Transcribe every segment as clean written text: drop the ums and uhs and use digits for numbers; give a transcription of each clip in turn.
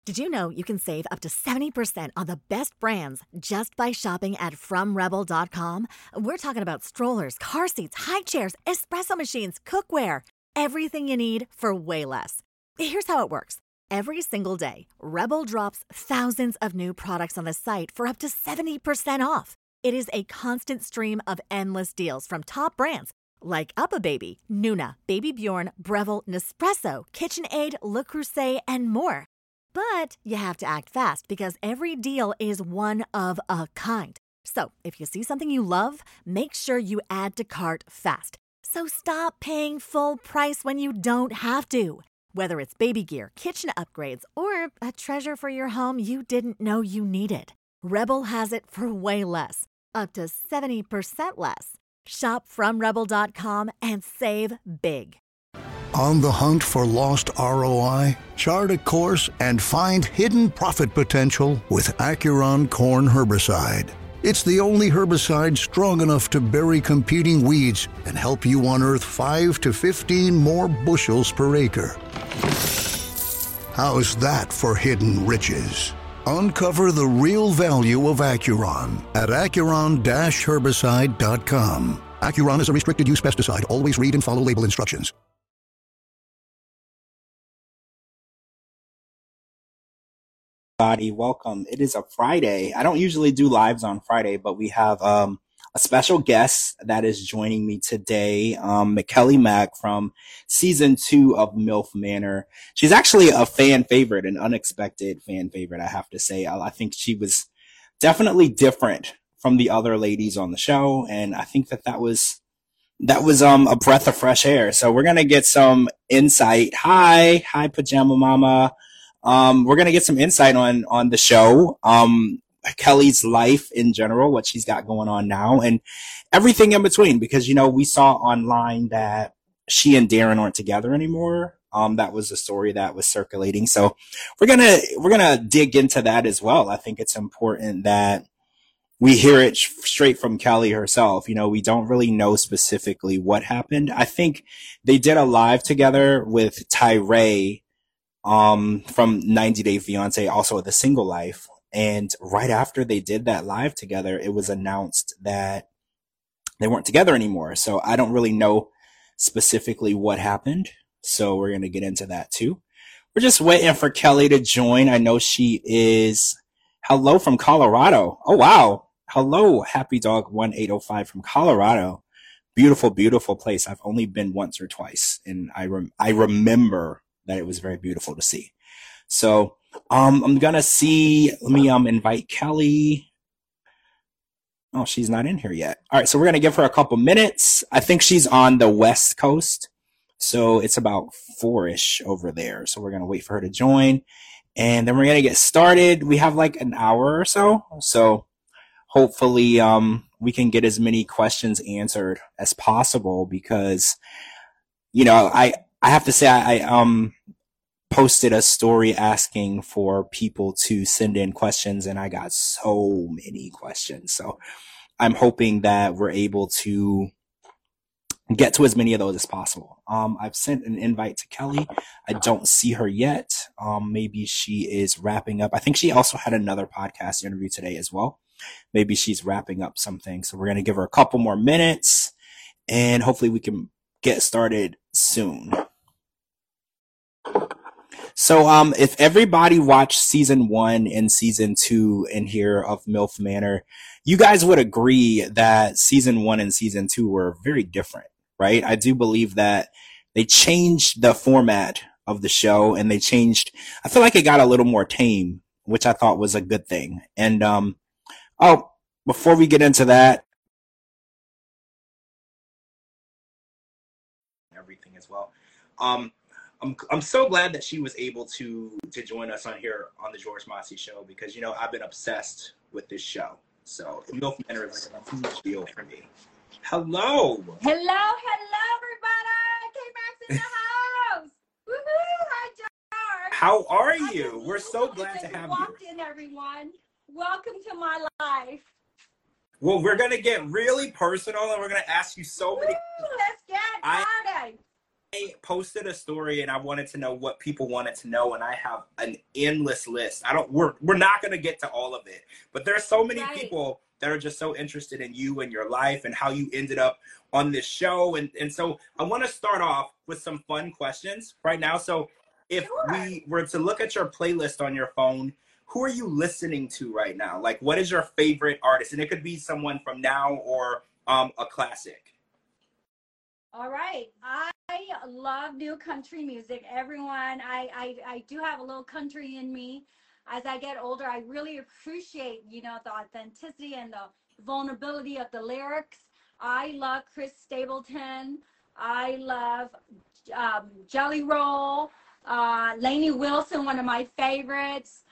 Did you know you can save up to 70% on the best brands just by shopping at FromRebel.com? We're talking about strollers, car seats, high chairs, espresso machines, cookware, everything you need for way less. Here's how it works. Every single day, Rebel drops thousands of new products on the site for up to 70% off. It is a constant stream of endless deals from top brands like UPPAbaby, Nuna, Baby Bjorn, Breville, Nespresso, KitchenAid, Le Creuset, and more. But you have to act fast because every deal is one of a kind. So if you see something you love, make sure you add to cart fast. So stop paying full price when you don't have to. Whether it's baby gear, kitchen upgrades, or a treasure for your home you didn't know you needed, Rebel has it for way less, up to 70% less. Shop from Rebel.com and save big. On the hunt for lost ROI? Chart a course and find hidden profit potential with Acuron Corn Herbicide. It's the only herbicide strong enough to bury competing weeds and help you unearth 5 to 15 more bushels per acre. How's that for hidden riches? Uncover the real value of Acuron at Acuron-herbicide.com. Acuron is a restricted use pesticide. Always read and follow label instructions. Welcome. It is a Friday. I don't usually do lives on Friday, but we have a special guest that is joining me today, Kelly Mack from season 2 of MILF Manor. She's actually a fan favorite, an unexpected fan favorite, I have to say. I think she was definitely different from the other ladies on the show, and I think that was a breath of fresh air. So we're gonna get some insight. Hi, Pajama Mama. We're going to get some insight on the show, Kelly's life in general, what she's got going on now, and everything in between, because, we saw online that she and Darren aren't together anymore. That was a story that was circulating. So we're going to dig into that as well. I think it's important that we hear it straight from Kelly herself. We don't really know specifically what happened. I think they did a live together with Tyray, from 90 Day Fiance, also The Single Life. And right after they did that live together, it was announced that they weren't together anymore. So I don't really know specifically what happened. So we're going to get into that too. We're just waiting for Kelly to join. I know she is. Hello from Colorado. Oh, wow. Hello, Happy Dog 1805 from Colorado. Beautiful, beautiful place. I've only been once or twice, and I remember that it was very beautiful to see. So, I'm gonna see, let me, invite Kelly. Oh, she's not in here yet. All right. So we're going to give her a couple minutes. I think she's on the West Coast. So it's about 4-ish over there. So we're going to wait for her to join, and then we're going to get started. We have like an hour or so. So hopefully, we can get as many questions answered as possible, because, I have to say, I posted a story asking for people to send in questions, and I got so many questions. So I'm hoping that we're able to get to as many of those as possible. I've sent an invite to Kelly. I don't see her yet. Maybe she is wrapping up. I think she also had another podcast interview today as well. Maybe she's wrapping up something. So we're going to give her a couple more minutes, and hopefully we can get started soon. So, if everybody watched season 1 and season 2 in here of MILF Manor, you guys would agree that season 1 and season 2 were very different, right? I do believe that they changed the format of the show, and I feel like it got a little more tame, which I thought was a good thing. And, before we get into that, everything as well. I'm so glad that she was able to join us on here on the George Mossey Show, because, I've been obsessed with this show. So MILF Manor is like a huge deal for me. Hello. Hello, everybody. K-Max in the house. Woohoo. Hi, George. How are you? We're so glad to have you. Walked in, everyone. Welcome to my life. Well, we're going to get really personal, and we're going to ask you so many. Let's get started. posted a story and I wanted to know what people wanted to know, and I have an endless list. We're not going to get to all of it, but there's so many Right. people that are just so interested in you and your life and how you ended up on this show. And so I want to start off with some fun questions right now. So if Sure. we were to look at your playlist on your phone, who are you listening to right now? Like, what is your favorite artist? And it could be someone from now or a classic. All right. I love new country music. Everyone, I do have a little country in me. As I get older, I really appreciate, the authenticity and the vulnerability of the lyrics. I love Chris Stapleton. I love Jelly Roll. Lainey Wilson, one of my favorites.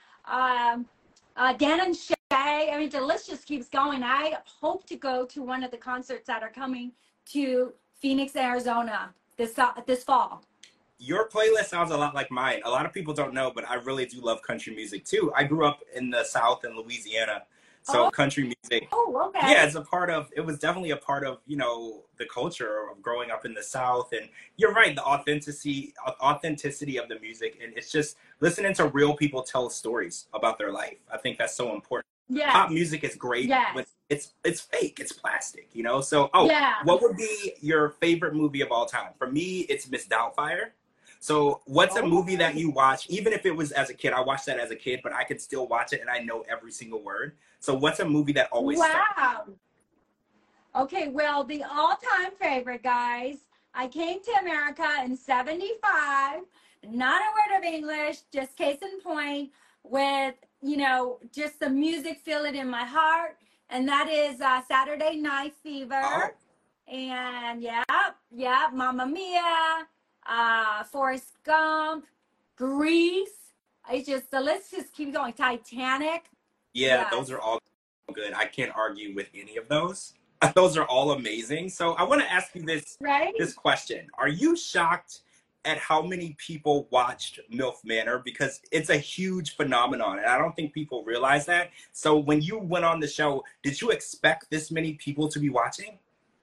Dan and Shay. I mean, the list just keeps going. I hope to go to one of the concerts that are coming to Phoenix, Arizona this fall. Your playlist sounds a lot like mine. A lot of people don't know, but I really do love country music too. I grew up in the South in Louisiana, so country music. Oh, okay. Yeah, it was definitely a part of, the culture of growing up in the South. And you're right, the authenticity of the music. And it's just listening to real people tell stories about their life. I think that's so important. Yes. Pop music is great, Yes. but it's fake, it's plastic, So, Yeah. What would be your favorite movie of all time? For me, it's Miss Doubtfire. So what's a movie that you watch, even if it was as a kid? I watched that as a kid, but I could still watch it and I know every single word. So what's a movie that always Wow. Okay, well, the all-time favorite, guys. I came to America in 75, not a word of English, just case in point, with, just the music, feel it in my heart. And that is Saturday Night Fever. Oh. And yeah, Mamma Mia, Forrest Gump, Grease. It's just, the list just keeps going. Titanic. Yeah, those are all good. I can't argue with any of those. Those are all amazing. So I want to ask you this question. Are you shocked at how many people watched MILF Manor? Because it's a huge phenomenon, and I don't think people realize that. So when you went on the show, did you expect this many people to be watching?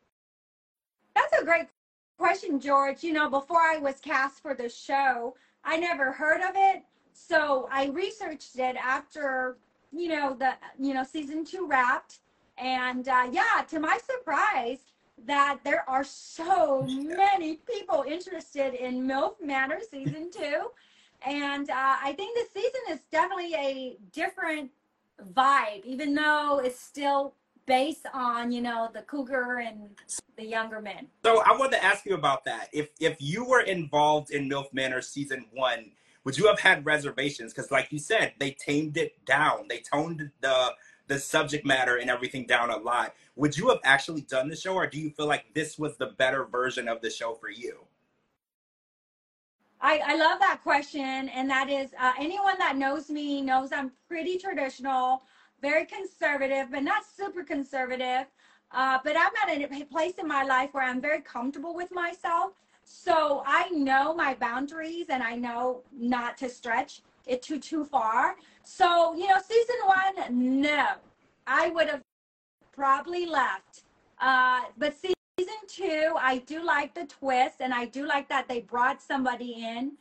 That's a great question, George. Before I was cast for the show, I never heard of it. So I researched it after, season 2 wrapped. And to my surprise, that there are so many people interested in MILF Manor season 2. And I think this season is definitely a different vibe, even though it's still based on, the cougar and the younger men. So I wanted to ask you about that. If you were involved in MILF Manor season 1, would you have had reservations? Because like you said, they tamed it down. They toned the subject matter and everything down a lot. Would you have actually done the show, or do you feel like this was the better version of the show for you? I love that question. And that is, anyone that knows me knows I'm pretty traditional, very conservative, but not super conservative. But I'm at a place in my life where I'm very comfortable with myself. So I know my boundaries and I know not to stretch it too far. So, season 1, no, I would have probably left. But season 2, I do like the twist, and I do like that they brought somebody in,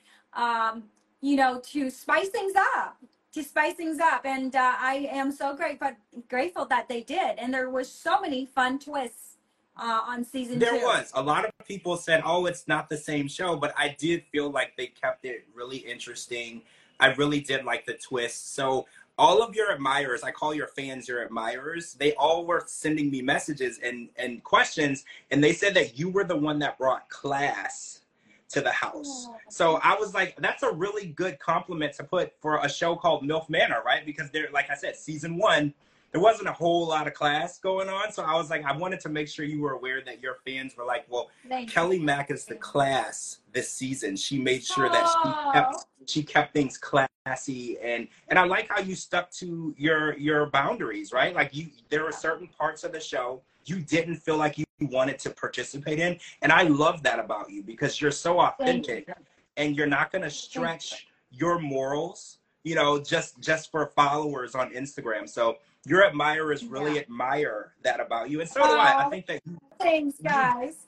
to spice things up. And I am so grateful that they did. And there was so many fun twists on season 2. There was. A lot of people said, oh, it's not the same show, but I did feel like they kept it really interesting. I really did like the twist. So all of your admirers, I call your fans your admirers, they all were sending me messages and questions, and they said that you were the one that brought class to the house. So I was like, that's a really good compliment to put for a show called MILF Manor, right? Because there, like I said, season 1, there wasn't a whole lot of class going on. So I was like, I wanted to make sure you were aware that your fans were like, well, Kelly Mack is the class this season. She made sure that she kept things classy. And I like how you stuck to your boundaries, right? Like there were certain parts of the show you didn't feel like you wanted to participate in. And I love that about you, because you're so authentic and you're not going to stretch your morals, just for followers on Instagram. So your admirers really admire that about you. And so do I. I think that thanks, guys.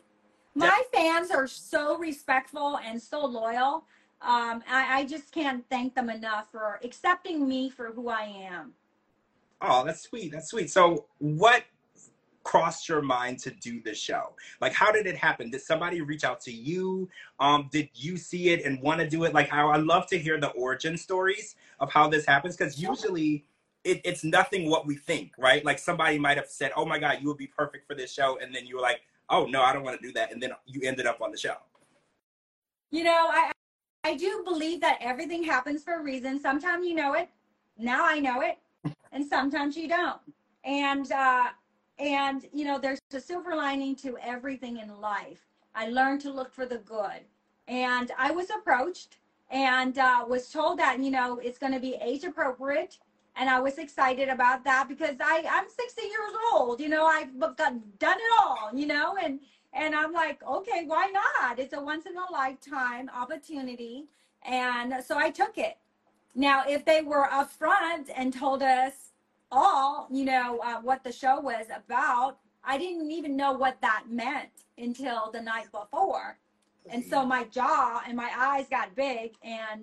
My fans are so respectful and so loyal. I just can't thank them enough for accepting me for who I am. Oh, that's sweet. That's sweet. So, what crossed your mind to do the show? Like, how did it happen? Did somebody reach out to you? Did you see it and want to do it? Like, how I love to hear the origin stories of how this happens, because usually it's nothing what we think, right? Like, somebody might have said, "Oh my God, you would be perfect for this show," and then you were like, "Oh no, I don't want to do that," and then you ended up on the show. You know, I do believe that everything happens for a reason. Sometimes you know it. Now I know it, and sometimes you don't. And you know, there's a silver lining to everything in life. I learned to look for the good, and I was approached and was told that, you know, it's going to be age appropriate, and I was excited about that because I'm 60 years old. You know, I've done it all. You know, and I'm like, okay, why not? It's a once in a lifetime opportunity. And so I took it. Now, if they were upfront and told us all, you know, what the show was about, I didn't even know what that meant until the night before. And so my jaw and my eyes got big,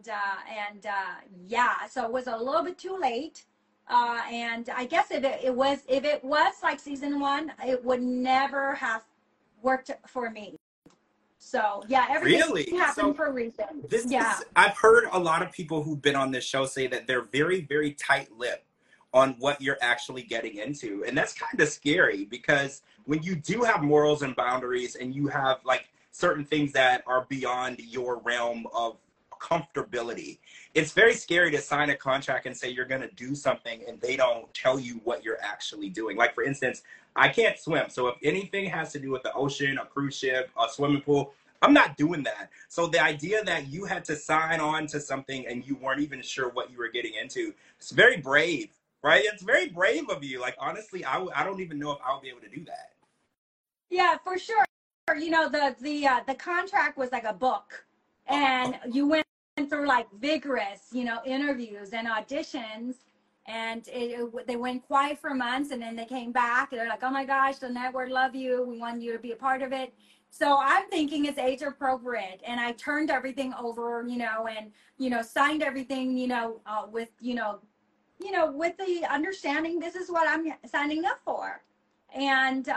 yeah, so it was a little bit too late. And I guess if it was like season one, it would never have worked for me. So yeah, everything Really? happened So for a reason. this Yeah. is, I've heard a lot of people who've been on this show say that they're very, very tight-lipped on what you're actually getting into. And that's kind of scary, because when you do have morals and boundaries and you have like certain things that are beyond your realm of comfortability, it's very scary to sign a contract and say you're going to do something and they don't tell you what you're actually doing. Like, for instance, I can't swim. So if anything has to do with the ocean, a cruise ship, a swimming pool, I'm not doing that. So the idea that you had to sign on to something and you weren't even sure what you were getting into, it's very brave, right? It's very brave of you. Like, honestly, I don't even know if I'll be able to do that. Yeah, for sure. You know, the contract was like a book, and you went through like vigorous, you know, interviews and auditions, and they went quiet for months, and then they came back. And they're like, "Oh my gosh, the network love you. We want you to be a part of it." So I'm thinking it's age appropriate, and I turned everything over, you know, and you know, signed everything, you know, with with the understanding this is what I'm signing up for, and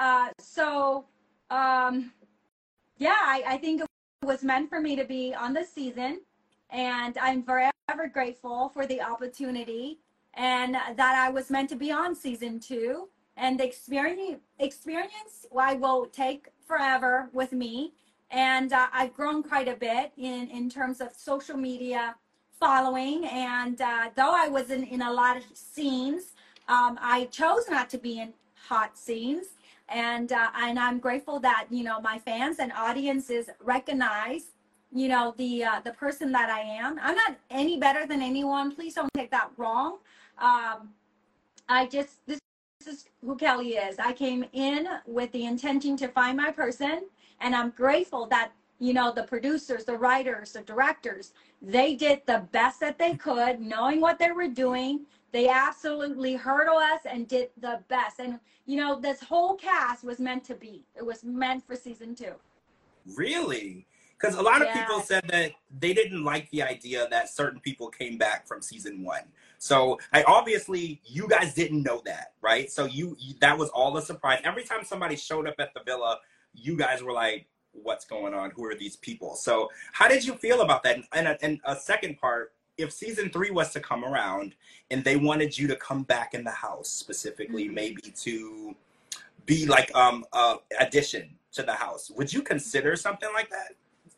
um, yeah, I think it was meant for me to be on this season, and I'm forever grateful for the opportunity, and that I was meant to be on season two. And the experience I will take forever with me. And I've grown quite a bit in terms of social media following. And though I was in a lot of scenes, I chose not to be in hot scenes, and I'm grateful that you know my fans and audiences recognize you know the person that I am. I'm not any better than anyone. Please don't take that wrong. Um, I just this is who Kelly is. I came in with the intention to find my person, and I'm grateful that you know the producers, the writers, the directors, they did the best that they could, knowing what they were doing. They absolutely heard us and did the best. And you know, this whole cast was meant to be. It was meant for season two. Really? Because a lot of people Yeah. said that they didn't like the idea that certain people came back from season one. So I obviously you guys didn't know that, right? So you that was all a surprise. Every time somebody showed up at the villa, you guys were like, "What's going on? Who are these people?" So how did you feel about that? And a second part, if season three was to come around and they wanted you to come back in the house specifically, Mhm. maybe to be like addition to the house, would you consider something like that?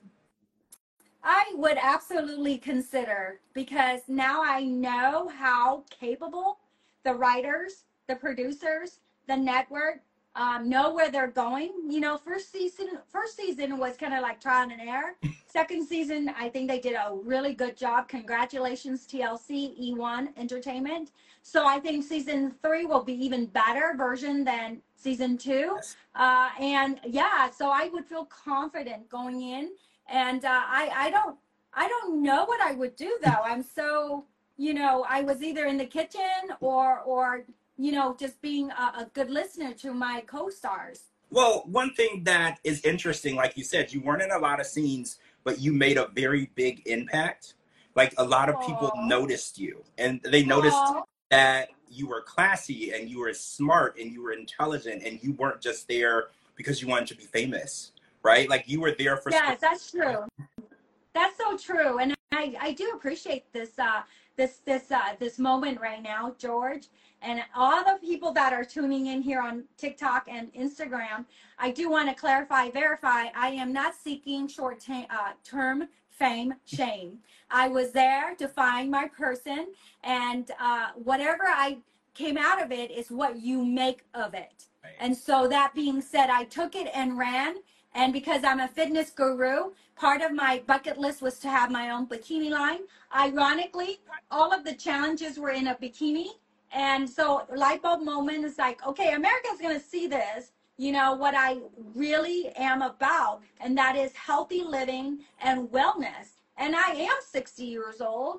I would absolutely consider because now I know how capable the writers, the producers, the network know where they're going. You know, first season was kind of like trial and error. Second season, I think they did a really good job. Congratulations, TLC, E1 Entertainment. So I think season three will be even better version than season two. Yes. And yeah, so I would feel confident going in, and I don't know what I would do though. I'm so you know I was either in the kitchen or you know just being a good listener to my co-stars. Well, one thing that is interesting, like you said, you weren't in a lot of scenes, but you made a very big impact. Like a lot of people Oh, noticed you, and they noticed oh, that you were classy and you were smart and you were intelligent and you weren't just there because you wanted to be famous, right? Like you were there for yes, that's true. That's so true, and I do appreciate this moment right now, George, and all the people that are tuning in here on TikTok and Instagram. I do want to clarify, verify. I am not seeking term fame, shame. I was there to find my person, and whatever I came out of it is what you make of it. Right. And so that being said, I took it and ran. And because I'm a fitness guru, part of my bucket list was to have my own bikini line. Ironically, all of the challenges were in a bikini. And so light bulb moment is like, okay, America's going to see this, what I really am about. And that is healthy living and wellness. And I am 60 years old.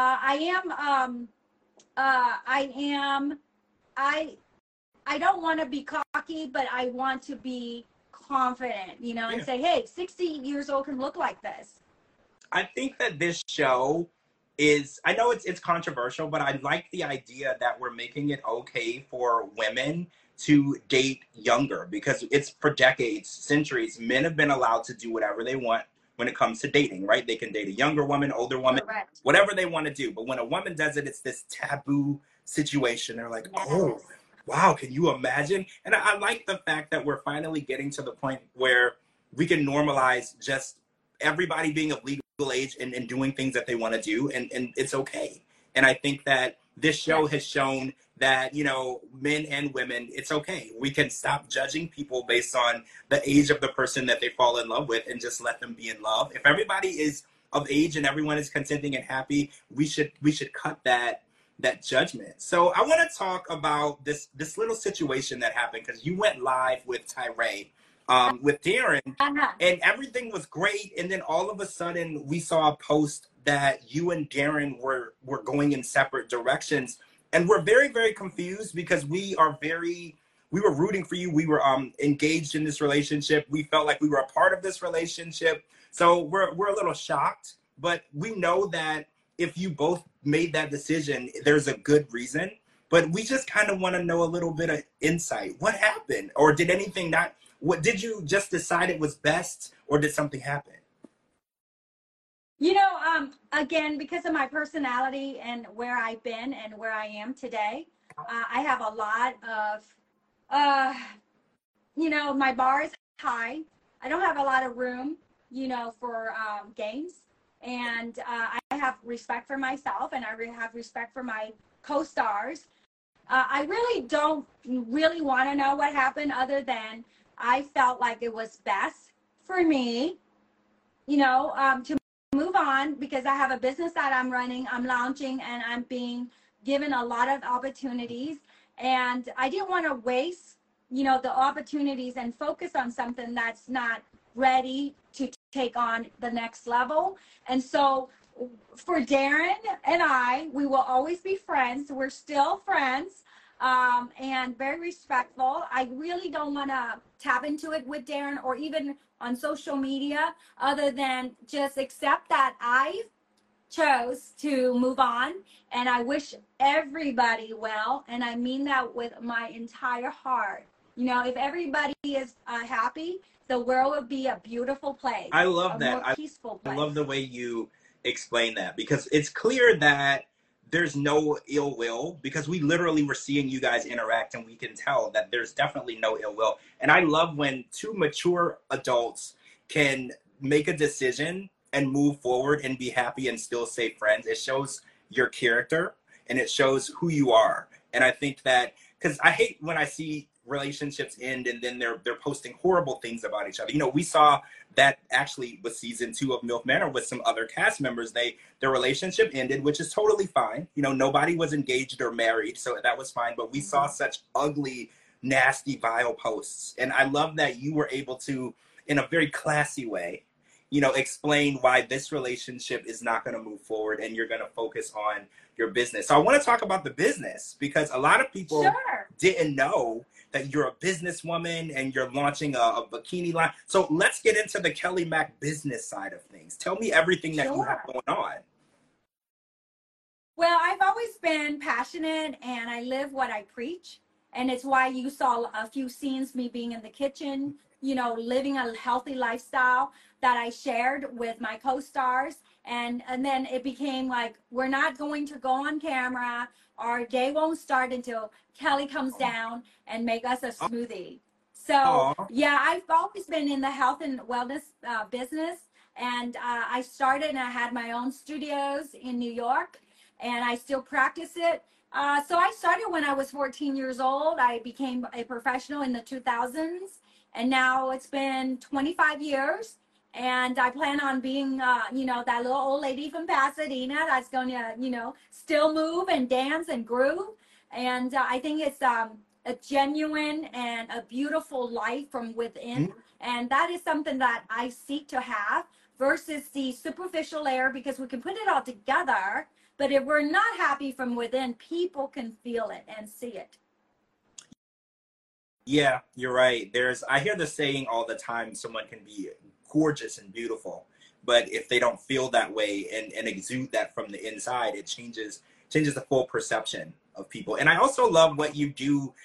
I don't want to be cocky, but I want to be confident, and Yeah. say, hey, 60 years old can look like this. I think that this show is, I know it's controversial, but I like the idea that we're making it okay for women to date younger, because it's for decades, centuries, men have been allowed to do whatever they want when it comes to dating, right? They can date a younger woman, older woman, Correct. whatever they want to do. But when a woman does it, it's this taboo situation. They're like, oh, Yes. wow, can you imagine? And I like the fact that we're finally getting to the point where we can normalize just everybody being of legal age and doing things that they want to do, and it's okay. And I think that this show Yes. has shown that, men and women, it's okay. We can stop judging people based on the age of the person that they fall in love with and just let them be in love. If everybody is of age and everyone is consenting and happy, we should cut that judgment. So I want to talk about this little situation that happened, because you went live with Tyray, with Darren, Uh-huh. and everything was great. And then all of a sudden, we saw a post that you and Darren were going in separate directions, and we're very, very confused, because we were rooting for you. We were engaged in this relationship. We felt like we were a part of this relationship. So we're a little shocked, but we know that if you both made that decision, there's a good reason. But we just kind of want to know a little bit of insight. What happened? Or did anything not, what did you just decide it was best, or did something happen? Again, because of my personality and where I've been and where I am today, I have a lot of, uh, my bar is high. I don't have a lot of room, for games. And I have respect for myself, and I have respect for my co-stars. I really don't really want to know what happened, other than I felt like it was best for me, to move on, because I have a business that I'm running, I'm launching, and I'm being given a lot of opportunities. And I didn't want to waste, the opportunities and focus on something that's not ready to take on the next level. And so for Darren and we will always be friends. We're still friends, and very respectful. I really don't want to tap into it with Darren or even on social media, other than just accept that I chose to move on, and I wish everybody well, and I mean that with my entire heart. If everybody is happy, the world would be a beautiful place, I love a that. more peaceful I place. love the way you explain that, because it's clear that there's no ill will, because we literally were seeing you guys interact and we can tell that there's definitely no ill will. And I love when two mature adults can make a decision and move forward and be happy and still stay friends. It shows your character and it shows who you are. And I think that, because I hate when I see relationships end and then they're posting horrible things about each other. We saw that actually with season 2 of MILF Manor with some other cast members. Their relationship ended, which is totally fine. Nobody was engaged or married, so that was fine. But we saw such ugly, nasty, vile posts. And I love that you were able to, in a very classy way, explain why this relationship is not going to move forward and you're going to focus on your business. So I want to talk about the business, because a lot of people Sure. didn't know that you're a businesswoman and you're launching a bikini line. So let's get into the Kelly Mack business side of things. Tell me everything that you have Sure. going on. Well, I've always been passionate and I live what I preach. And it's why you saw a few scenes, me being in the kitchen, you know, living a healthy lifestyle that I shared with my co-stars. And then it became like, we're not going to go on camera. Our day won't start until Kelly comes down and make us a smoothie. So Oh, yeah, I've always been in the health and wellness business. And I started and I had my own studios in New York and I still practice it. So I started when I was 14 years old. I became a professional in the 2000s, and now it's been 25 years. And I plan on being, you know, that little old lady from Pasadena that's going to, you know, still move and dance and groove. And I think it's a genuine and a beautiful life from within. And that is something that I seek to have versus the superficial layer because we can put it all together. But if we're not happy from within, people can feel it and see it. yeah, you're right. I hear the saying all the time, someone can be gorgeous and beautiful, but if they don't feel that way and exude that from the inside, it changes the full perception of people. And I also love what you do,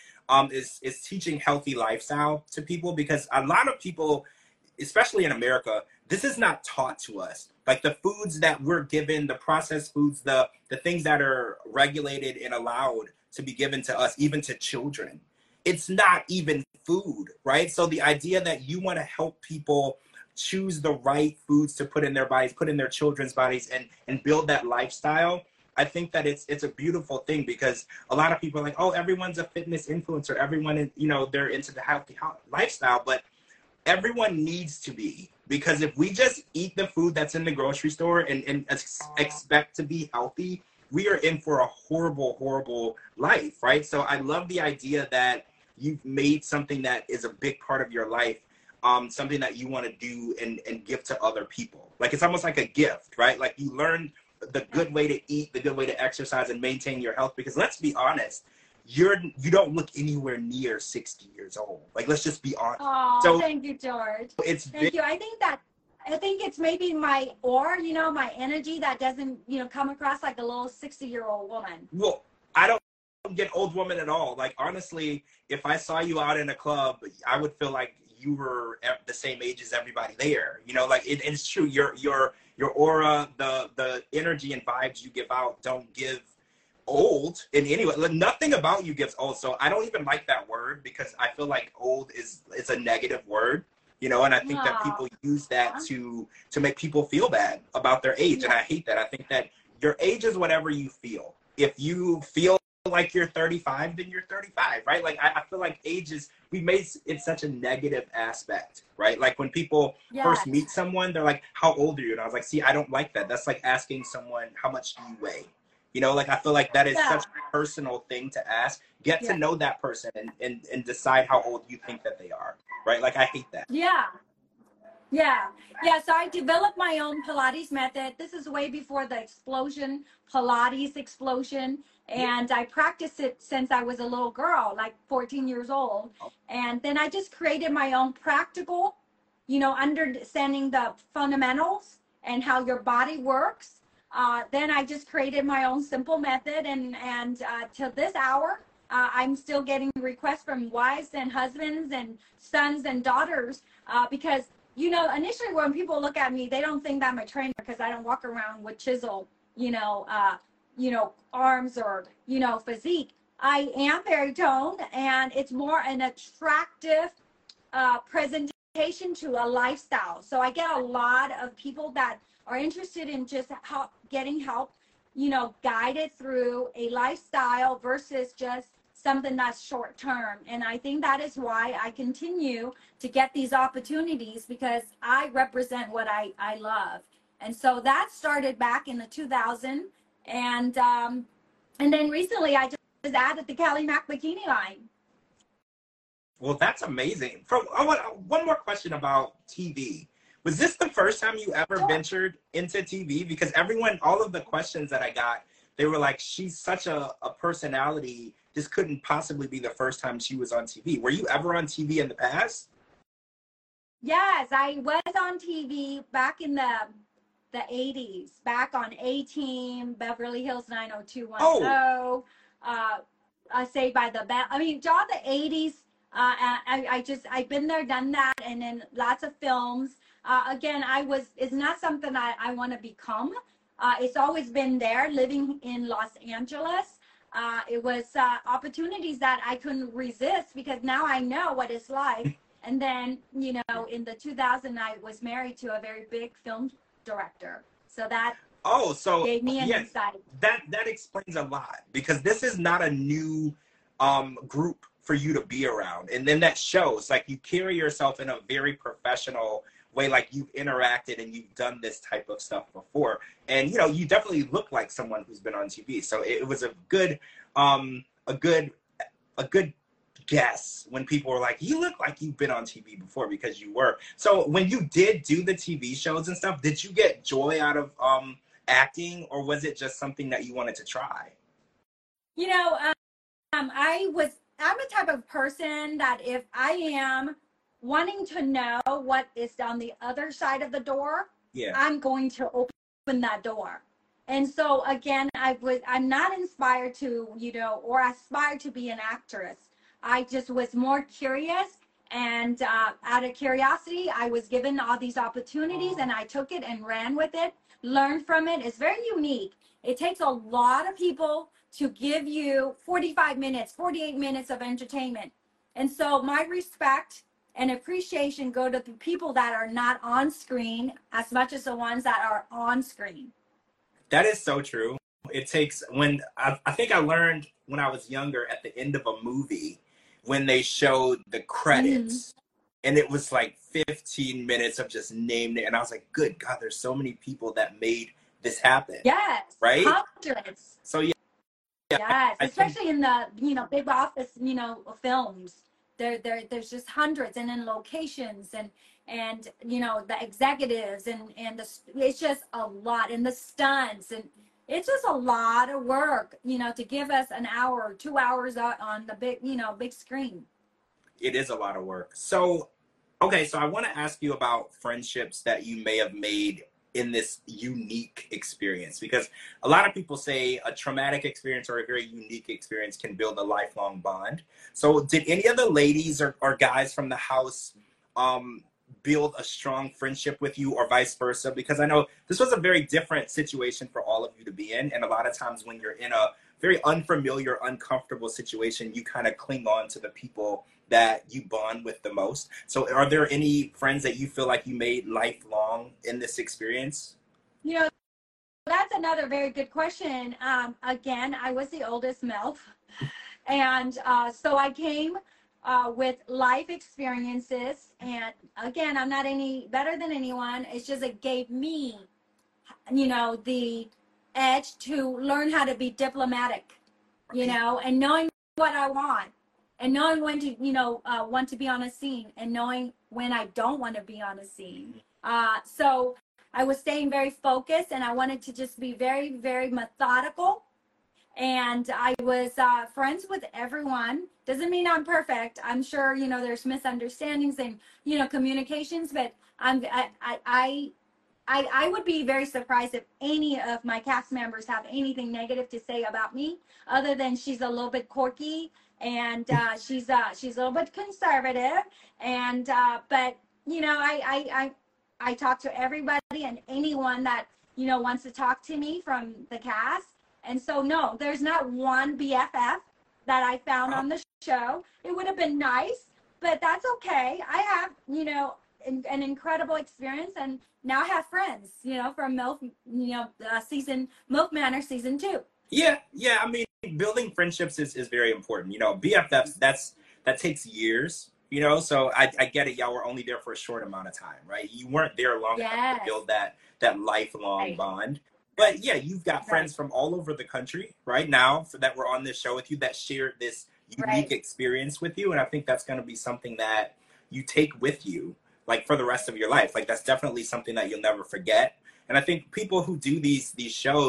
is teaching healthy lifestyle to people, because a lot of people, especially in America, this is not taught to us. Like the foods that we're given, the processed foods, the things that are regulated and allowed to be given to us, even to children, it's not even food, right? So the idea that you want to help people choose the right foods to put in their bodies, put in their children's bodies, and build that lifestyle, I think that it's a beautiful thing, because a lot of people are like, oh, everyone's a fitness influencer, everyone, you know, they're into the healthy lifestyle, but everyone needs to be, because if we just eat the food that's in the grocery store and expect to be healthy, we are in for a horrible, horrible life, right? So I love the idea that you've made something that is a big part of your life, something that you want to do and give to other people. Like it's almost like a gift, right? Like you learn the good way to eat, the good way to exercise and maintain your health, because let's be honest, you don't look anywhere near 60 years old. Like, let's just be honest. Oh, So thank you, George. it's Thank you. I think it's maybe my aura, you know, my energy that doesn't, you know, come across like a little 60-year-old woman. well, I don't get old woman at all. Like honestly, if I saw you out in a club, I would feel like you were at the same age as everybody there. You know, like it's true. Your aura, the energy and vibes you give out don't give old in any way. Like, nothing about you gives old. So I don't even like that word, because I feel like old is a negative word, you know, and I think that people use that to make people feel bad about their age. And I hate that. I think that your age is whatever you feel. If you feel like you're 35, then you're 35, right? Like I feel like age is, we made it such a negative aspect, right? Like when people first meet someone, they're like, how old are you? And I was like, see, I don't like that. That's like asking someone, how much do you weigh? You know, like I feel like that is such a personal thing to ask. Get to know that person and decide how old you think that they are, right? Like I hate that. Yeah. So I developed my own Pilates method. This is way before the explosion, Pilates explosion. And I practiced it since I was a little girl, like 14 years old. And then I just created my own practical, you know, understanding the fundamentals and how your body works. Then I just created my own simple method. And till this hour, I'm still getting requests from wives and husbands and sons and daughters because, you know, initially when people look at me, they don't think that I'm a trainer because I don't walk around with chisel, arms or, physique. I am very toned, and it's more an attractive presentation to a lifestyle. So I get a lot of people that are interested in just getting help, guided through a lifestyle versus just something that's short term. And I think that is why I continue to get these opportunities, because I represent what I love. And so that started back in the 2000. And then recently I just added the Kelly Mack bikini line. Well, that's amazing. I want one more question about TV. Was this the first time you ever ventured into TV? Because all of the questions that I got they were like, she's such a personality. This couldn't possibly be the first time she was on TV. Were you ever on TV in the past? Yes, I was on TV back in the 80s, back on A-Team, Beverly Hills 90210, Oh, Saved by the Bell. I mean, all the 80s. I've been there, done that, and then lots of films. Again, it's not something I want to become. It's always been there, living in Los Angeles. It was opportunities that I couldn't resist because now I know what it's like. And then, you know, in the 2000, I was married to a very big film director. So that so gave me an yeah, insight. that explains a lot, because this is not a new group for you to be around. And then that shows, like, you carry yourself in a very professional way, like you've interacted and you've done this type of stuff before. And, you know, you definitely look like someone who's been on TV. So it was a good guess when people were like, you look like you've been on TV before, because you were. So when you did do the TV shows and stuff, did you get joy out of acting, or was it just something that you wanted to try? You know, I'm the type of person that if I am wanting to know what is on the other side of the door, Yeah. I'm going to open that door. And so again, I'm not inspired to, you know, or aspire to be an actress. I just was more curious, and out of curiosity, I was given all these opportunities, and I took it and ran with it, learned from it. It's very unique. It takes a lot of people to give you 45 minutes, 48 minutes of entertainment. And so my respect and appreciation go to the people that are not on screen as much as the ones that are on screen. That is so true. It takes, when I think I learned when I was younger, at the end of a movie, when they showed the credits, and it was like 15 minutes of just name it, and I was like, good God, there's so many people that made this happen. Yes. Right? Hundreds. So yeah. Yes, especially in the, you know, big office, you know, films. There's just hundreds, and then locations and you know, the executives and it's just a lot, and the stunts, and it's just a lot of work, you know, to give us an hour or 2 hours on the big, you know, big screen. It is a lot of work. So, okay, so I want to ask you about friendships that you may have made in this unique experience, because a lot of people say a traumatic experience or a very unique experience can build a lifelong bond. So did any of the ladies or guys from the house build a strong friendship with you, or vice versa? Because I know this was a very different situation for all of you to be in, and a lot of times when you're in a very unfamiliar, uncomfortable situation, you kind of cling on to the people that you bond with the most. So are there any friends that you feel like you made lifelong in this experience? You know, that's another very good question. Again, I was the oldest MILF, and so I came with life experiences, and again, I'm not any better than anyone. It's just it gave me, you know, the edge to learn how to be diplomatic, you know, and knowing what I want, and knowing when to, you know, want to be on a scene, and knowing when I don't want to be on a scene. So I was staying very focused, and I wanted to just be very, very methodical. And I was friends with everyone. Doesn't mean I'm perfect. I'm sure, you know, there's misunderstandings and, you know, communications, but I would be very surprised if any of my cast members have anything negative to say about me, other than she's a little bit quirky, and she's a little bit conservative, and but you know, I talk to everybody and anyone that, you know, wants to talk to me from the cast. And so, no, there's not one BFF that I found on the show. It would have been nice, but that's okay. I have, you know, an incredible experience, and now I have friends, you know, from MILF, you know, MILF Manor season 2. Yeah. I mean, building friendships is very important. You know, BFFs, that takes years, you know, so I get it. Y'all were only there for a short amount of time, right? You weren't there long enough to build that lifelong bond. But yeah, you've got friends from all over the country right now that were on this show with you, that shared this unique experience with you. And I think that's going to be something that you take with you, like, for the rest of your life. Like, that's definitely something that you'll never forget. And I think people who do these shows,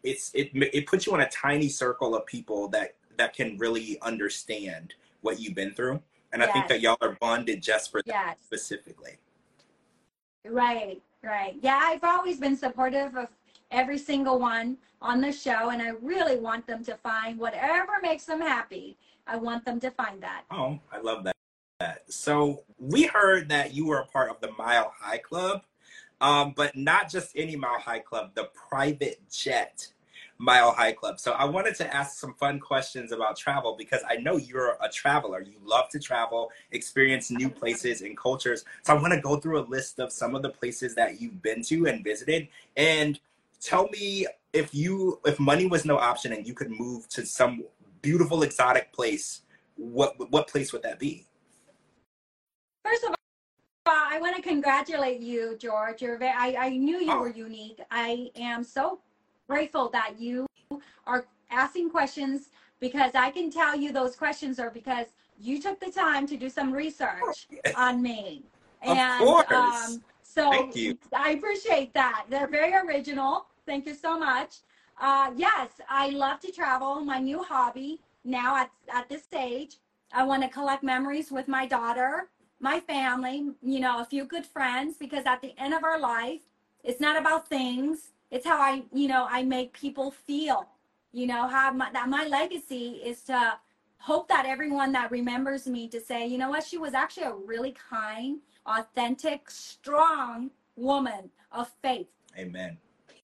it puts you in a tiny circle of people that can really understand what you've been through. And I think Yes. that y'all are bonded just for that Yes. specifically. Right, right. Yeah, I've always been supportive of every single one on the show, and I really want them to find whatever makes them happy. I want them to find that. Oh, I love that. So we heard that you were a part of the Mile High Club, but not just any Mile High Club, the private jet Mile High Club. So I wanted to ask some fun questions about travel because I know you're a traveler. You love to travel, experience new places and cultures. So I want to go through a list of some of the places that you've been to and visited, and tell me if money was no option and you could move to some beautiful exotic place, what place would that be? First of all, I want to congratulate you, George. I knew you were Oh, unique. I am so grateful that you are asking questions because I can tell you those questions are because you took the time to do some research on me. of And course. so Thank you. I appreciate that. They're very original. Thank you so much. Yes, I love to travel. My new hobby now at this stage, I want to collect memories with my daughter, my family, a few good friends, because at the end of our life, it's not about things. It's how I make people feel. How my legacy is to hope that everyone that remembers me to say, you know what, she was actually a really kind, authentic, strong woman of faith. Amen.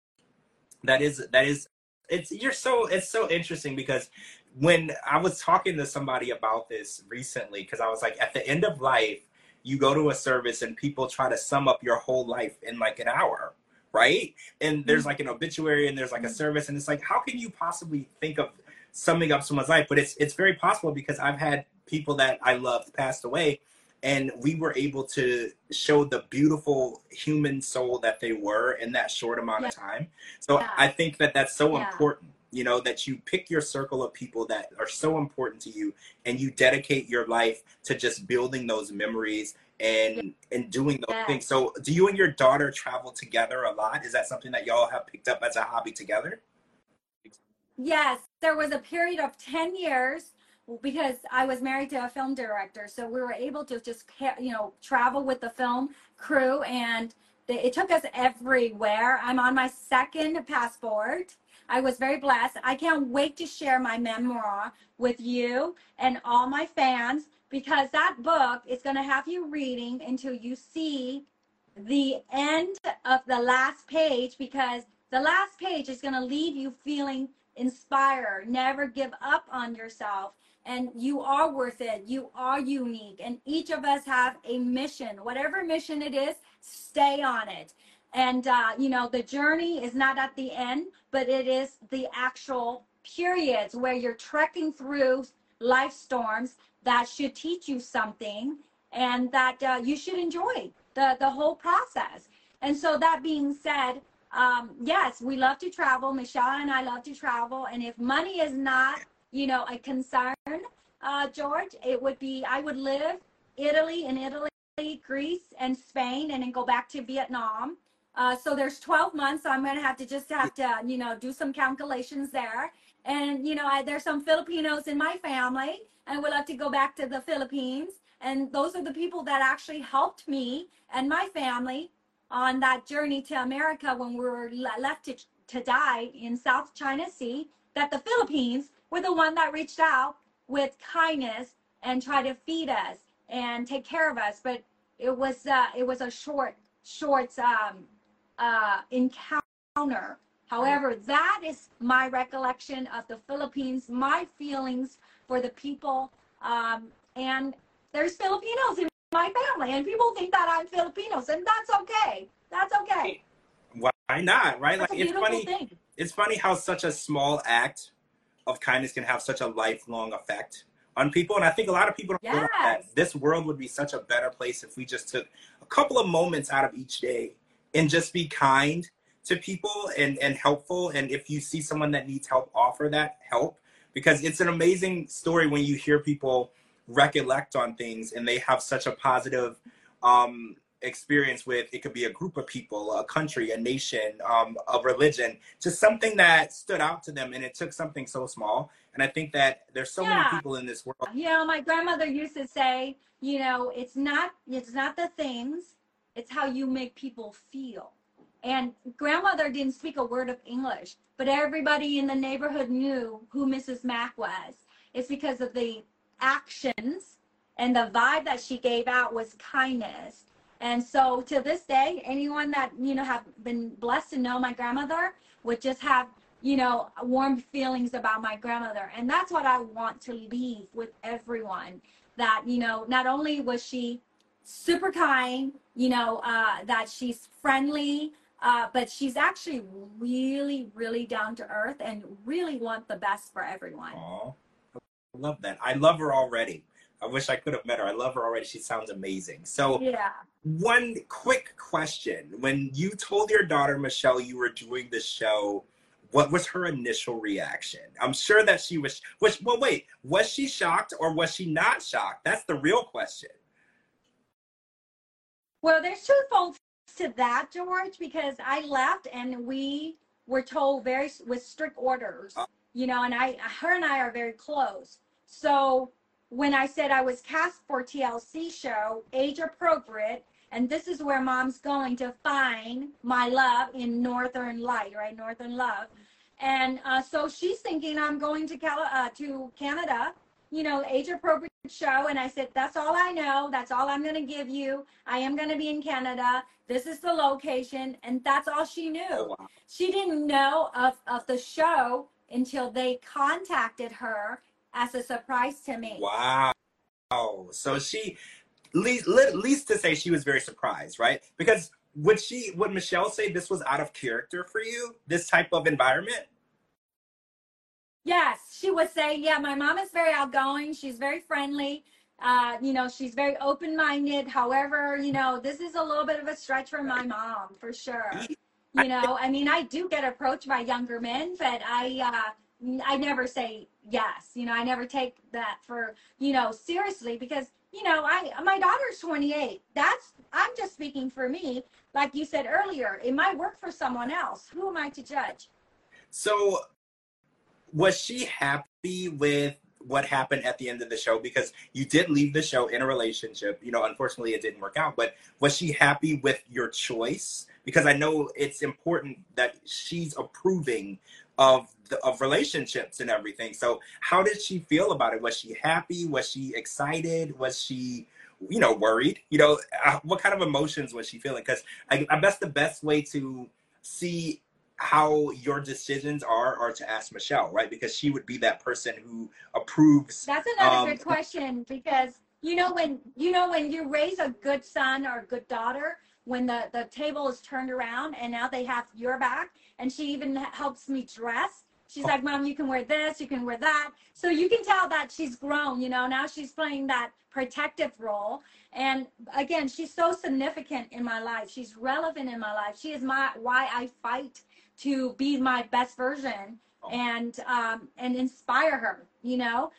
It's so interesting because when I was talking to somebody about this recently, because I was like, at the end of life, you go to a service and people try to sum up your whole life in like an hour, right? And there's like an obituary and there's like a service, and it's like, how can you possibly think of summing up someone's life? But it's very possible because I've had people that I loved passed away, and we were able to show the beautiful human soul that they were in that short amount Yeah. of time. So I think that that's so Yeah. important, that you pick your circle of people that are so important to you, and you dedicate your life to just building those memories and doing those Yes. things. So do you and your daughter travel together a lot? Is that something that y'all have picked up as a hobby together? Yes, there was a period of 10 years because I was married to a film director. So we were able to just, travel with the film crew, and it took us everywhere. I'm on my second passport. I was very blessed. I can't wait to share my memoir with you and all my fans because that book is going to have you reading until you see the end of the last page, because the last page is going to leave you feeling inspired. Never give up on yourself, and you are worth it. You are unique, and each of us have a mission. Whatever mission it is, stay on it. And the journey is not at the end, but it is the actual periods where you're trekking through life storms that should teach you something, and that you should enjoy the whole process. And so that being said, yes, we love to travel. Michelle and I love to travel. And if money is not, a concern, George, it would be, I would live in Italy, Greece, and Spain, and then go back to Vietnam. So there's 12 months. So I'm going to have to do some calculations there. And, there's some Filipinos in my family, and we'll have to go back to the Philippines. And those are the people that actually helped me and my family on that journey to America when we were left to die in South China Sea, that the Philippines were the one that reached out with kindness and tried to feed us and take care of us. But it was a short encounter. However, that is my recollection of the Philippines, my feelings for the people, and there's Filipinos in my family, and people think that I'm Filipinos, and that's okay. That's okay. Why not, right? That's Like, a beautiful thing. it's funny how such a small act of kindness can have such a lifelong effect on people. And I think a lot of people don't realize that Yes. this world would be such a better place if we just took a couple of moments out of each day and just be kind to people and helpful. And if you see someone that needs help, offer that help, because it's an amazing story when you hear people recollect on things and they have such a positive experience with, it could be a group of people, a country, a nation, a religion, just something that stood out to them, and it took something so small. And I think that there's so many Yeah. people in this world. You know, my grandmother used to say, you know, it's not the things, it's how you make people feel. And grandmother didn't speak a word of English, but everybody in the neighborhood knew who Mrs. Mack was. It's because of the actions, and the vibe that she gave out was kindness. And so to this day, anyone that, you know, have been blessed to know my grandmother would just have, you know, warm feelings about my grandmother. And that's what I want to leave with everyone, that, you know, not only was she super kind, you know, that she's friendly, but she's actually really, really down to earth and really want the best for everyone. Aw, I love that. I love her already. I wish I could have met her. I love her already. She sounds amazing. So, Yeah. one quick question. When you told your daughter, Michelle, you were doing the show, what was her initial reaction? I'm sure that she well, wait, was she shocked or was she not shocked? That's the real question. Well, there's two folds to that, George, because I left and we were told very with strict orders, you know, and her and I are very close. So when I said I was cast for TLC show, age appropriate, and this is where mom's going to find my love in Northern Light, right? Northern Love. And so she's thinking I'm going to Canada, you know, age appropriate show. And I said, that's all I know. That's all I'm going to give you. I am going to be in Canada. This is the location. And that's all she knew. Oh, wow. She didn't know of the show until they contacted her as a surprise to me. Wow. So she, least to say, she was very surprised, right? Because would Michelle say this was out of character for you, this type of environment? Yes, she would say, yeah, my mom is very outgoing. She's very friendly. You know, she's very open-minded. However, you know, this is a little bit of a stretch for my mom, for sure. You know, I mean, I do get approached by younger men, but I never say yes. You know, I never take that for, you know, seriously, because, you know, my daughter's 28. I'm just speaking for me. Like you said earlier, it might work for someone else. Who am I to judge? So was she happy with what happened at the end of the show? Because you did leave the show in a relationship. You know, unfortunately, it didn't work out. But was she happy with your choice? Because I know it's important that she's approving of relationships and everything. So how did she feel about it? Was she happy? Was she excited? Was she, you know, worried? You know, what kind of emotions was she feeling? Because I guess the best way to see how your decisions are to ask Michelle, right? Because she would be that person who approves. That's another good question, because when you raise a good son or a good daughter, when the table is turned around and now they have your back, and she even helps me dress. She's like, Mom, you can wear this, you can wear that. So you can tell that she's grown, you know, now she's playing that protective role. And again, she's so significant in my life. She's relevant in my life. She is why I fight to be my best version and inspire her, you know?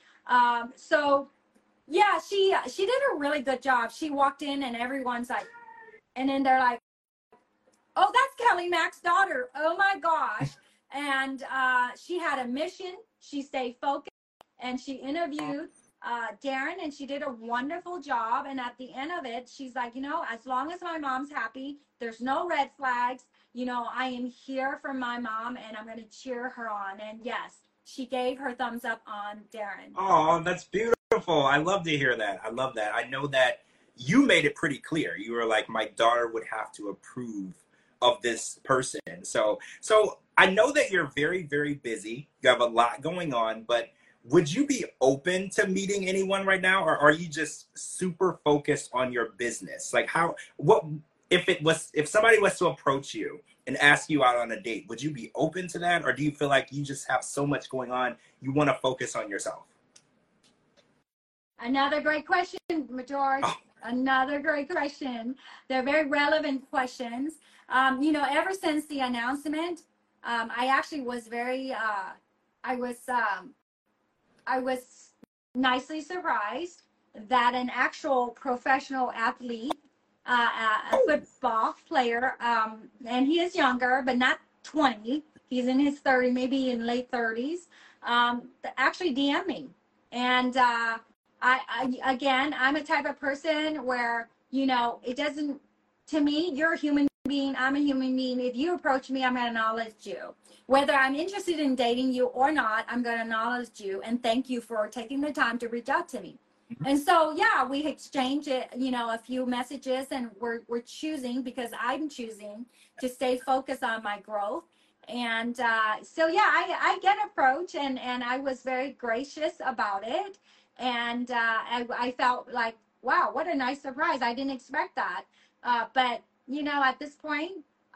So yeah, she did a really good job. She walked in and everyone's like, and then they're like, oh, that's Kelly Mack's daughter. Oh my gosh. And she had a mission. She stayed focused and she interviewed Darren, and she did a wonderful job. And at the end of it, she's like, you know, as long as my mom's happy, there's no red flags. You know, I am here for my mom and I'm going to cheer her on. And yes, she gave her thumbs up on Darren. Oh, that's beautiful. I love to hear that. I love that. I know that you made it pretty clear. You were like, my daughter would have to approve of this person. So I know that you're very, very busy. You have a lot going on, but would you be open to meeting anyone right now? Or are you just super focused on your business? Like if somebody was to approach you and ask you out on a date, would you be open to that? Or do you feel like you just have so much going on, you want to focus on yourself? Another great question, George. Oh. Another great question. They're very relevant questions. You know, ever since the announcement, I actually was very, I was nicely surprised that an actual professional athlete a football player, and he is younger, but not 20. He's in his 30s, maybe in late 30s. Actually DM me. And again, I'm a type of person where, you know, it doesn't, to me, you're a human being, I'm a human being. If you approach me, I'm going to acknowledge you. Whether I'm interested in dating you or not, I'm going to acknowledge you and thank you for taking the time to reach out to me. And so, yeah, we exchange it, you know, a few messages, and we're choosing, because I'm choosing to stay focused on my growth. And so, yeah, I get approached, and I was very gracious about it. And I felt like, wow, what a nice surprise. I didn't expect that. But, you know, at this point,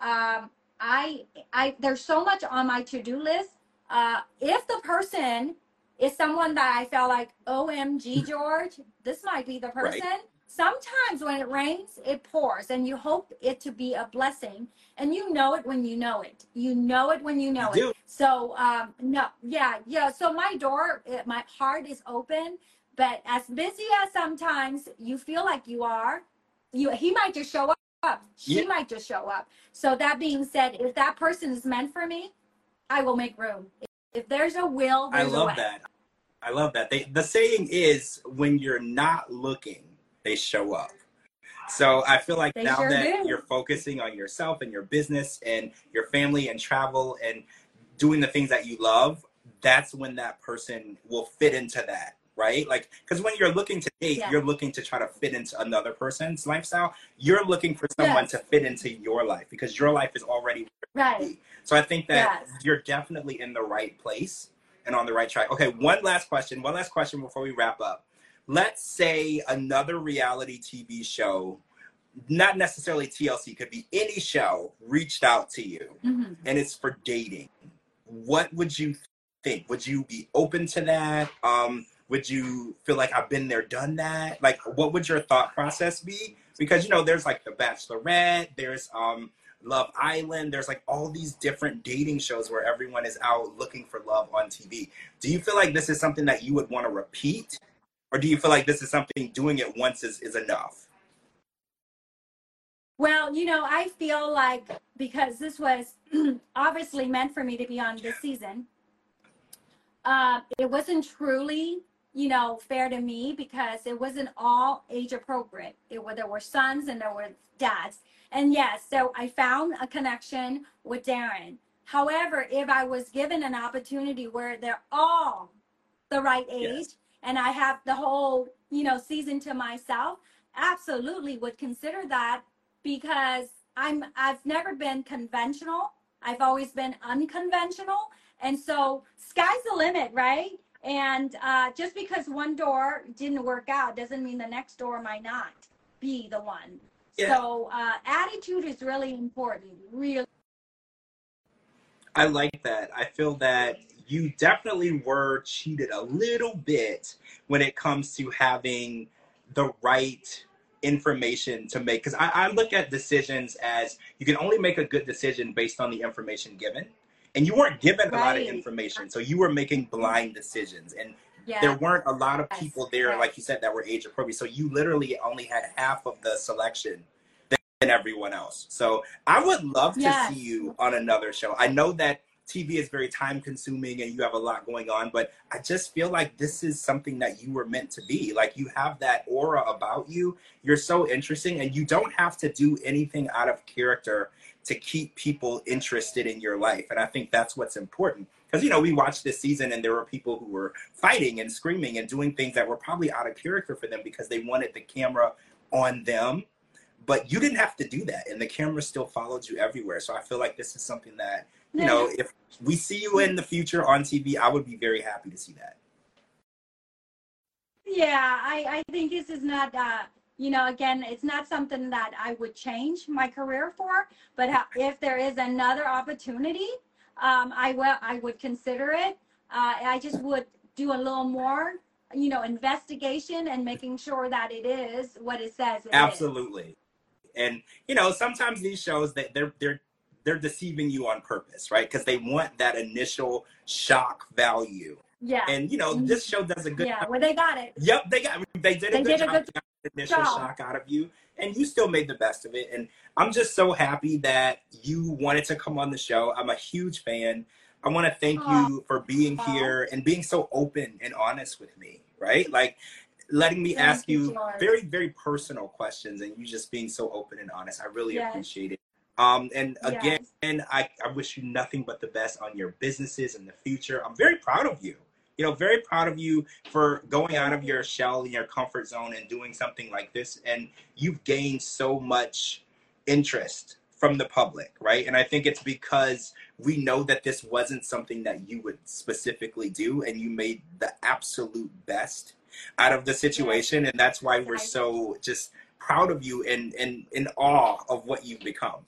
there's so much on my to-do list. If the person is someone that I felt like, OMG, George, this might be the person. Right. Sometimes when it rains, it pours, and you hope it to be a blessing. And you know it when you know it. You know it when you know it. So, no, yeah. So my door, my heart is open, but as busy as sometimes you feel like you are, he might just show up. She might just show up. So that being said, if that person is meant for me, I will make room. If there's a will, there's a way. I love that. The saying is, when you're not looking, they show up. So I feel like now that you're focusing on yourself and your business and your family and travel and doing the things that you love, that's when that person will fit into that, right? Like, because when you're looking to date, you're looking to try to fit into another person's lifestyle. You're looking for someone to fit into your life, because your life is already right. So I think that you're definitely in the right place and on the right track. Okay, one last question before we wrap up. Let's say another reality TV show, not necessarily TLC, could be any show, reached out to you, and it's for dating. What would you think? Would you be open to that? Would you feel like I've been there, done that? Like, what would your thought process be? Because, you know, there's like The Bachelorette, there's Love Island, there's like all these different dating shows where everyone is out looking for love on TV. Do you feel like this is something that you would want to repeat? Or do you feel like this is something doing it once is enough? Well, you know, I feel like, because this was obviously meant for me to be on this season, it wasn't truly, you know, fair to me, because it wasn't all age appropriate. There were sons and there were dads. And yes, so I found a connection with Darren. However, if I was given an opportunity where they're all the right age, and I have the whole, you know, season to myself, absolutely would consider that, because I've never been conventional. I've always been unconventional. And so sky's the limit, right? And just because one door didn't work out doesn't mean the next door might not be the one. Yeah. So attitude is really important, really. I like that. I feel that you definitely were cheated a little bit when it comes to having the right information to make. Because I look at decisions as you can only make a good decision based on the information given. And you weren't given a lot of information. So you were making blind decisions. And there weren't a lot of people there, like you said, that were age appropriate. So you literally only had half of the selection than everyone else. So I would love to see you on another show. I know that TV is very time consuming and you have a lot going on, but I just feel like this is something that you were meant to be. Like, you have that aura about you. You're so interesting, and you don't have to do anything out of character to keep people interested in your life. And I think that's what's important. Because, you know, we watched this season and there were people who were fighting and screaming and doing things that were probably out of character for them because they wanted the camera on them. But you didn't have to do that. And the camera still followed you everywhere. So I feel like this is something that, you know, if we see you in the future on TV, I would be very happy to see that. Yeah, I think this is not, you know, again, it's not something that I would change my career for. But if there is another opportunity, I would consider it. I just would do a little more, you know, investigation and making sure that it is what it says it Absolutely. Is. And, you know, sometimes these shows, they're deceiving you on purpose, right? Because they want that initial shock value. Yeah. And, you know, this show does a good Yeah, job. well, they got it. Yep, they did a good job. They got the initial job. shock out of you, and you still made the best of it. And I'm just so happy that you wanted to come on the show. I'm a huge fan. I want to thank you for being here and being so open and honest with me, right? Like letting me ask you very, very personal questions and you just being so open and honest. I really appreciate it. And again, I wish you nothing but the best on your businesses in the future. I'm very proud of you. You know, very proud of you for going out of your shell and your comfort zone and doing something like this. And you've gained so much interest from the public, right? And I think it's because we know that this wasn't something that you would specifically do, and you made the absolute best out of the situation. And that's why we're so just proud of you and in awe of what you've become.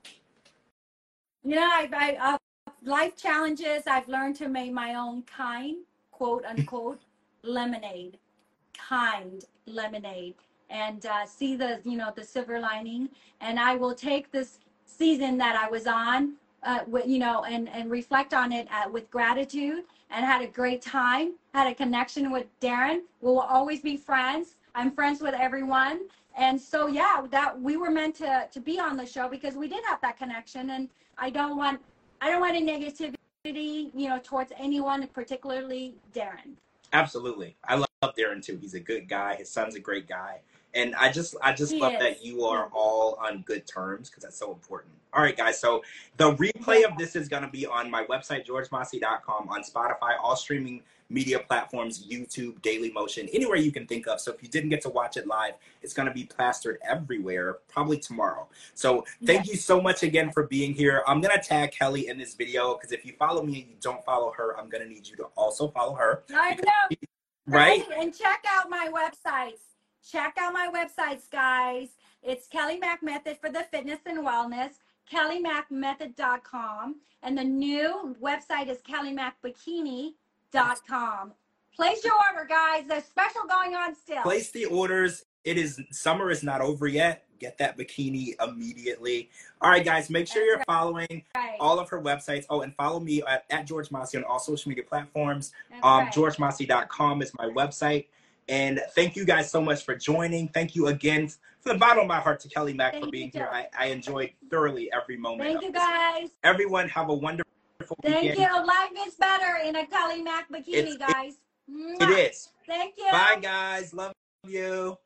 Yeah, life challenges, I've learned to make my own kind, quote unquote, lemonade, kind lemonade, and see the, you know, the silver lining. And I will take this season that I was on, you know, and reflect on it with gratitude, and had a great time, had a connection with Darren. We'll always be friends. I'm friends with everyone. And so, yeah, that we were meant to be on the show because we did have that connection. And I don't want any negativity, you know, towards anyone, particularly Darren. Absolutely. I love Darren too. He's a good guy. His son's a great guy. And I just love that you are all on good terms, because that's so important. All right, guys. So the replay of this is going to be on my website, georgemasi.com, on Spotify, all streaming media platforms, YouTube, Daily Motion, anywhere you can think of. So if you didn't get to watch it live, it's going to be plastered everywhere, probably tomorrow. So thank you so much again for being here. I'm going to tag Kelly in this video, because if you follow me and you don't follow her, I'm going to need you to also follow her. I know. Right? And check out my websites. Check out my websites, guys. It's Kelly Mack Method for the fitness and wellness, kellymackmethod.com. And the new website is kellymackbikini.com. Place your order, guys. There's special going on still. Place the orders. Summer is not over yet. Get that bikini immediately. All right, guys, make sure you're following all of her websites. Oh, and follow me at George Masi on all social media platforms. GeorgeMasi.com is my website. And thank you guys so much for joining. Thank you again from the bottom of my heart to Kelly Mack for being here. I enjoyed thoroughly every moment. Thank you, guys. Everyone, have a wonderful weekend. Thank you. Life is better in a Kelly Mack bikini, guys. It is. Thank you. Bye, guys. Love you.